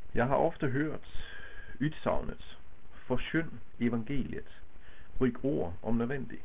Jeg har ofte hørt udsagnet, forskynd evangeliet, bryg ord om nødvendigt.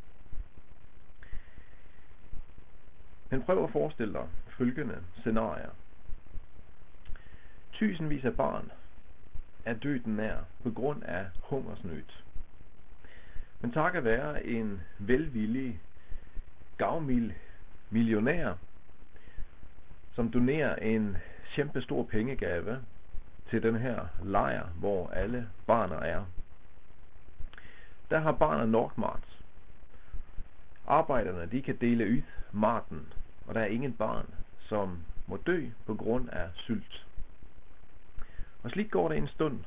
Men prøv at forestille dig følgende scenarier. Tusindvis af børn er døden nær på grund af hungersnød. Men takket være en velvillig, gavmild millionær, som donerer en kæmpestor pengegave til den her lejr, hvor alle barner er. Der har barnet nok mat. Arbejderne, de kan dele ud maten, og der er ingen barn, som må dø på grund af sylt. Og slik går det en stund.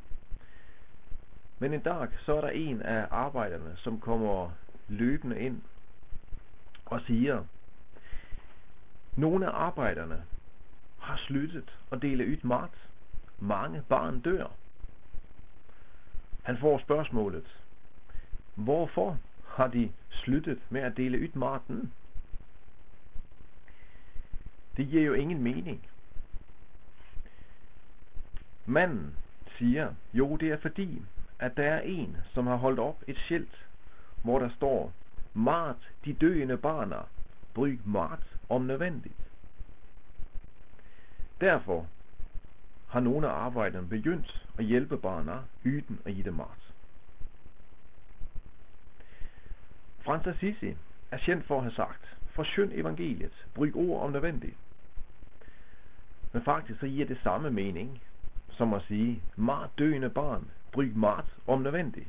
Men en dag, så er der en af arbejderne, som kommer løbende ind og siger, nogle af arbejderne har sluttet at dele ud mat. Mange barn dør. Han får spørgsmålet, hvorfor har de sluttet med at dele ud maten? Det giver jo ingen mening. Manden siger, jo, det er fordi, at der er en, som har holdt op et skilt, hvor der står, mat de døende barner, bryg mat om nødvendigt. Derfor har nogle af arbejderne begyndt at hjælpe barna uden at give mat. Frans Assisi er kendt for at have sagt, forskynd evangeliet, bryg ord om nødvendigt. Men faktisk så giver det samme mening, som at sige, mat døende barn, bryg mat om nødvendigt.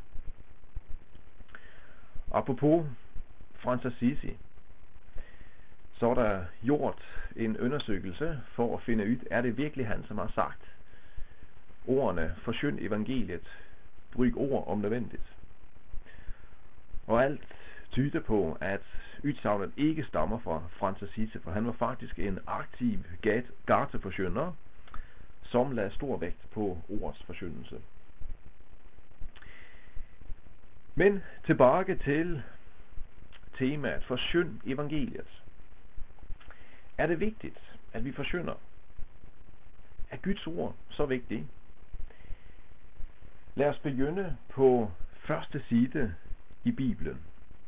Apropos Frans Assisi, så er der gjort en undersøgelse for at finde ud, er det virkelig han, som har sagt ordene, forskynd evangeliet, bryg ord om nødvendigt. Og alt tyder på, at udsagnet ikke stammer fra Frans Assisi, for han var faktisk en aktiv gateforkynder, som lagde stor vægt på ordets forkyndelse. Men tilbage til temaet, forskynd evangeliet. Er det vigtigt, at vi forkynder? Er Guds ord så vigtigt? Lad os begynde på første side i Bibelen.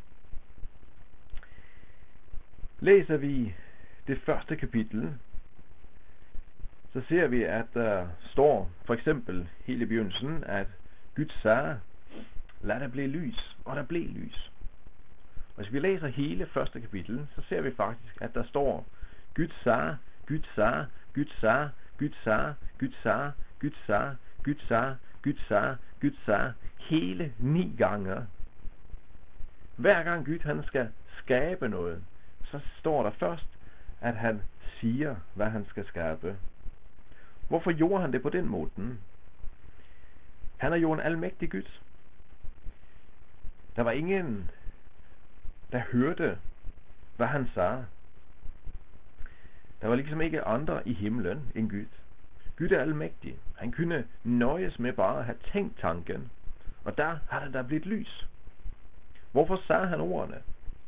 Læser vi det første kapitel, så ser vi, at der står for eksempel hele begyndelsen, at Gud sagde, lad der blive lys, og der blev lys. Og hvis vi læser hele første kapitel, så ser vi faktisk, at der står, Gud sagde, Gud sagde, Gud sagde, Gud sagde, Gud sagde, Gud sagde, Gud sagde, Gud sagde, Gud sagde, hele 9 gange. Hver gang Gud han skal skabe noget, så står der først, at han siger, hvad han skal skabe. Hvorfor gjorde han det på den måde? Han er jo en almægtig Gud. Der var ingen, der hørte, hvad han sagde. Der var ligesom ikke andre i himlen end Gud. Gud er almægtig. Han kunne nøjes med bare at have tænkt tanken, og der har der blivet lys. Hvorfor sagde han ordene?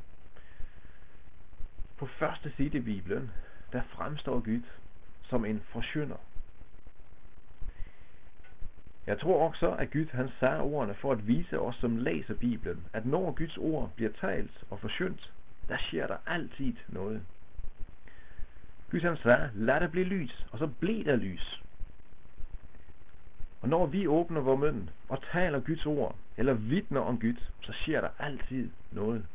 På første side i Bibelen, der fremstår Gud som en forkynder. Jeg tror også, at Gud han sagde ordene for at vise os, som læser Bibelen, at når Guds ord bliver talt og forkyndt, der sker der altid noget. Gud han sagde, lad der blive lys, og så blev der lys. Og når vi åbner vores mund og taler Guds ord, eller vidner om Gud, så sker der altid noget.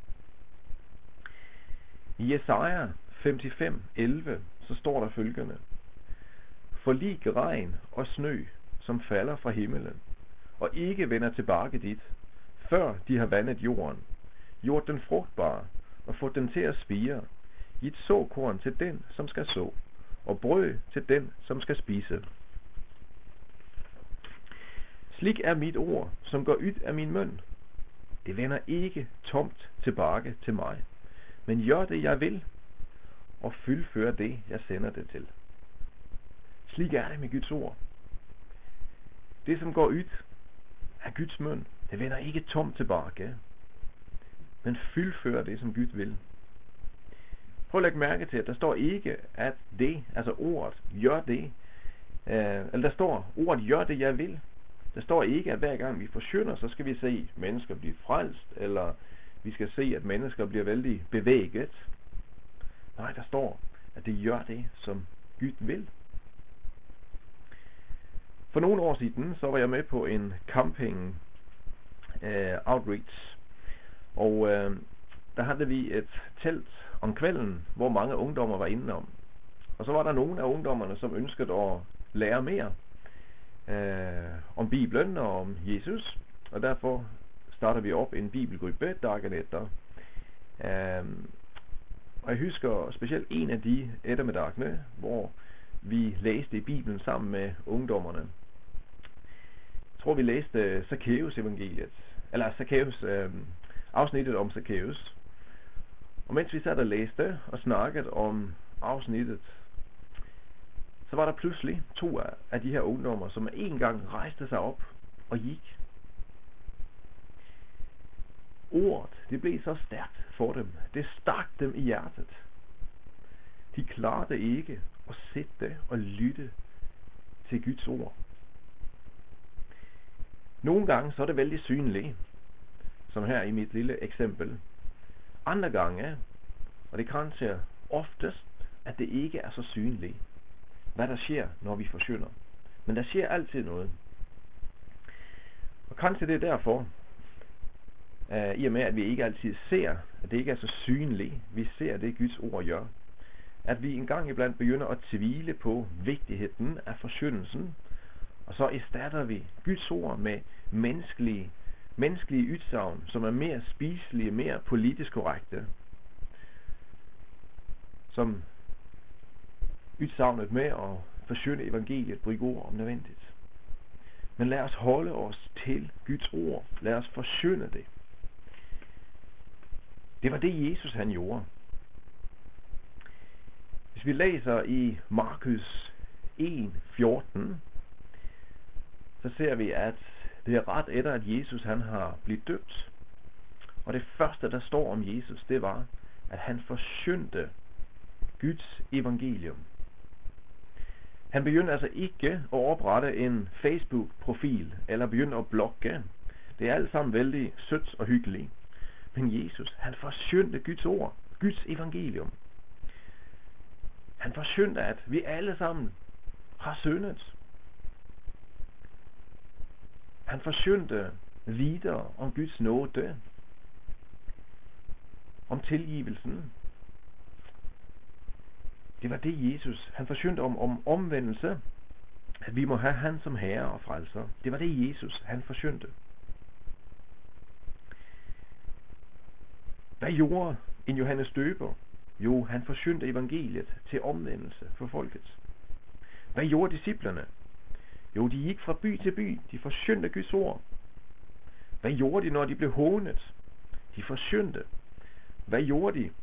I Jesaja 55:11, så står der følgende, forlig regn og snø, som falder fra himmelen, og ikke vender tilbage dit, før de har vandet jorden, gjort den frugtbar, og fået den til at spire, givet såkorn til den, som skal så, og brød til den, som skal spise. Slik er mit ord, som går ud af min mund. Det vender ikke tomt tilbage til mig, men gør det, jeg vil, og fuldfører det, jeg sender det til. Slik er det med Guds ord. Det, som går ud af Guds mund, det vender ikke tomt tilbage, men fuldfører det, som Gud vil. Prøv at lægge mærke til, at der står ikke, at det, altså ordet, gør det, Eller der står, ordet gør det, jeg vil. Der står ikke, at hver gang vi forsynder, så skal vi se mennesker blive frelst, eller vi skal se, at mennesker bliver vældig bevæget. Nej, der står, at det gør det, som Gud vil. For nogle år siden, så var jeg med på en camping outreach, og der havde vi et telt om kvelden, hvor mange ungdommer var indenom. Og så var der nogle af ungdommerne, som ønskede at lære mere om Bibelen og om Jesus, og derfor startede vi op en bibelgruppe dagen efter. Og jeg husker specielt en af de eftermiddagene, hvor vi læste i Bibelen sammen med ungdommerne. Jeg tror, vi læste Zacchaeus evangeliet, eller Zacchaeus, afsnittet om Zacchaeus. Og mens vi sad og læste og snakkede om afsnittet, så var der pludselig 2 af de her ungdommer, som en gang rejste sig op og gik. Ordet, det blev så stærkt for dem. Det stak dem i hjertet. De klarede ikke at sætte og lytte til Guds ord. Nogle gange så er det vældig synligt, som her i mit lille eksempel. Andre gange, og det kanskje oftest, at det ikke er så synligt, hvad der sker, når vi forsynder. Men der sker altid noget. Og kanskje det er derfor, i og med at vi ikke altid ser, at det ikke er så synligt, vi ser det Guds ord gør, at vi en gang iblandt begynder at tvivle på vigtigheden af forsyndelsen, og så erstatter vi Guds ord med menneskelige udsagn, som er mere spiselige, mere politisk korrekte, som udsagnet med at forsynde evangeliet, bruge ord om nødvendigt. Men lad os holde os til Guds ord. Lad os forsynde det. Det var det, Jesus han gjorde. Hvis vi læser i Markus 1:14, så ser vi, at det er ret efter, at Jesus han har blivet døbt. Og det første, der står om Jesus, det var, at han forsyndte Guds evangelium. Han begyndte altså ikke at oprette en Facebook-profil, eller begyndte at blogge. Det er alt sammen vældig sødt og hyggeligt. Men Jesus, han forsyndte Guds ord, Guds evangelium. Han forsyndte, at vi alle sammen har syndet. Han forsyndte videre om Guds nåde, om tilgivelsen. Det var det Jesus, han forsyndte om omvendelse, at vi må have han som herre og frelser. Det var det Jesus, han forsyndte. Hvad gjorde en Johannes Døber? Jo, han forsyndte evangeliet til omvendelse for folket. Hvad gjorde disciplerne? Jo, de gik fra by til by. De forsyndte Guds ord. Hvad gjorde de, når de blev hånet? De forsyndte. Hvad gjorde de,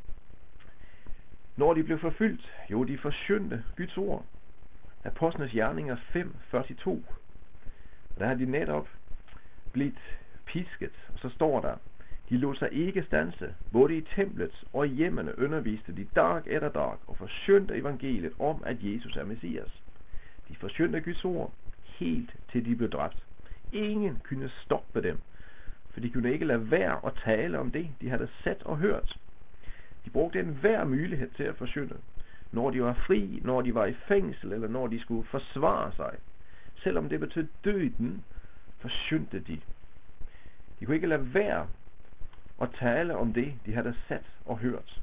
når de blev forfyldt? Jo, de forsyndte Guds ord. Apostlenes gerninger 5:42. Der har de netop blivet pisket, og så står der, de lod sig ikke standse, både i templet og i hjemmene underviste de dag efter dag og forsyndte evangeliet om, at Jesus er Messias. De forsyndte Guds ord helt til de blev dræbt. Ingen kunne stoppe dem, for de kunne ikke lade være at tale om det, de havde set og hørt. De brugte enhver mulighed til at forsynde, når de var fri, når de var i fængsel, eller når de skulle forsvare sig. Selvom det betød døden, forsyndte de. De kunne ikke lade være at tale om det, de havde set og hørt.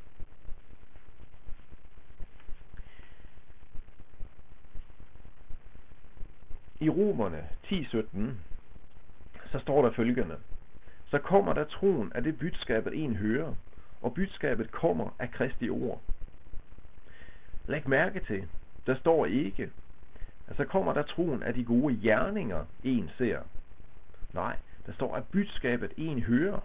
I Romerne 10:17, så står der følgende: Så kommer der troen af det budskabet en hører, og budskabet kommer af Kristi ord. Læg mærke til, der står ikke, at så kommer der troen af de gode gerninger en ser. Nej, der står at budskabet en hører.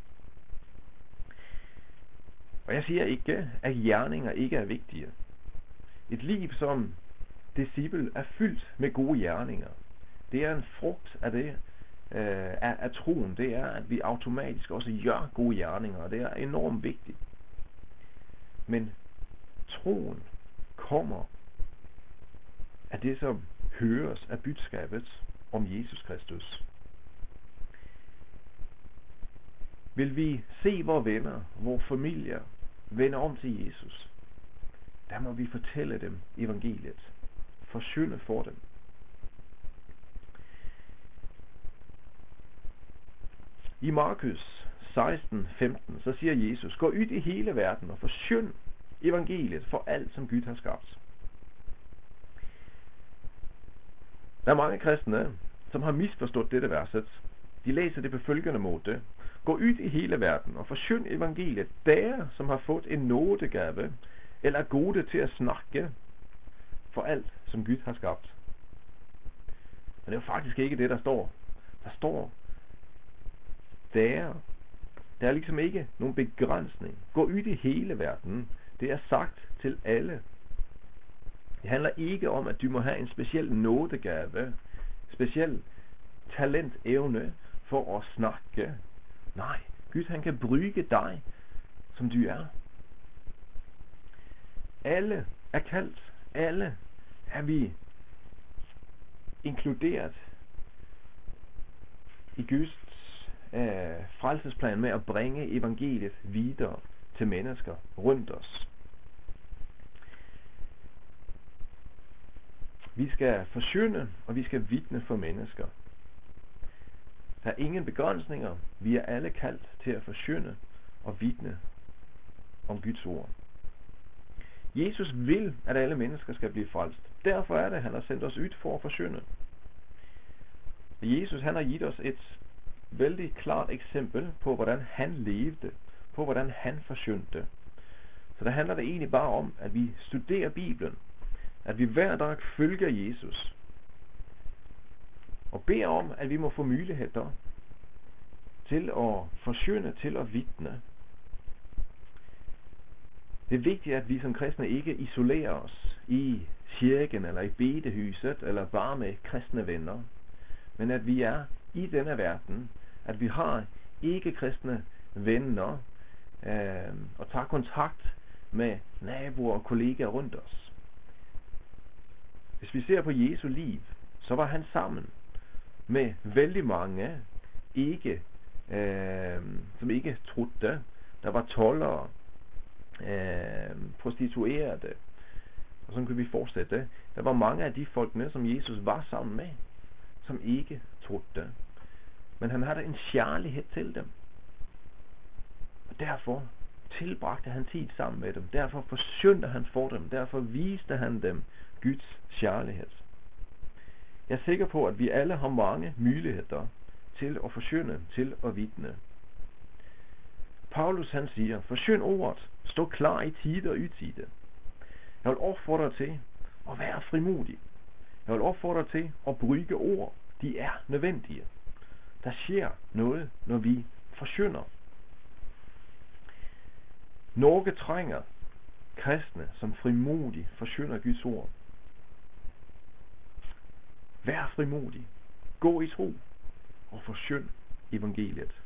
Og jeg siger ikke, at gerninger ikke er vigtige. Et liv som disciple er fyldt med gode gerninger. Det er en frugt af det, af troen. Det er, at vi automatisk også gør gode gerninger, og det er enormt vigtigt. Men troen kommer af det, som høres af budskabet om Jesus Kristus. Vil vi se vores venner, vores familier, vende om til Jesus, der må vi fortælle dem evangeliet, forkynde for dem. I Markus 16:15, så siger Jesus, gå ud i hele verden og forkynd evangeliet for alt, som Gud har skabt. Der er mange kristne, som har misforstået dette verset. De læser det på følgende måde. Gå ud i hele verden og forkynd evangeliet der, som har fået en nådegave, eller er gode til at snakke for alt, som Gud har skabt. Men det er jo faktisk ikke det, der står. Der står der. Der er ligesom ikke nogen begrænsning. Gå ud i hele verden. Det er sagt til alle. Det handler ikke om, at du må have en speciel nådegave, speciel talentevne for at snakke. Nej, Gud han kan bruge dig, som du er. Alle er kaldt. Alle er vi inkluderet i Guds frelsesplan med at bringe evangeliet videre til mennesker rundt os. Vi skal forkynde, og vi skal vidne for mennesker. Der er ingen begrænsninger. Vi er alle kaldt til at forkynde og vidne om Guds ord. Jesus vil, at alle mennesker skal blive frelst. Derfor er det, han har sendt os ud for at forkynde. Jesus han har givet os et vældig klart eksempel på, hvordan han levede, på hvordan han forkyndte. Så der handler det egentlig bare om, at vi studerer Bibelen, at vi hver dag følger Jesus, og beder om, at vi må få muligheder til at forkynde, til at vidne. Det er vigtigt, at vi som kristne ikke isolerer os i kirken, eller i bedehuset, eller bare med kristne venner, men at vi er i denne verden, at vi har ikke-kristne venner, og tager kontakt med naboer og kollegaer rundt os. Hvis vi ser på Jesu liv, så var han sammen med vældig mange som ikke trodde. Der var toldere, prostituerede, og sådan kunne vi fortsætte. Der var mange af de folkene, som Jesus var sammen med, som ikke trodde. Men han havde en kærlighed til dem. Og derfor tilbragte han tid sammen med dem. Derfor forkyndte han for dem. Derfor viste han dem Guds kærlighed. Jeg er sikker på, at vi alle har mange muligheder til at forkynde, til at vidne. Paulus han siger, forkynd ordet, stå klar i tide og utide. Jeg vil opfordre til at være frimodig. Jeg vil opfordre til at bruge ord. De er nødvendige. Der sker noget, når vi forkynder. Norge trænger kristne, som frimodig forkynder Guds ord. Vær frimodig. Gå i tro og forkynd evangeliet.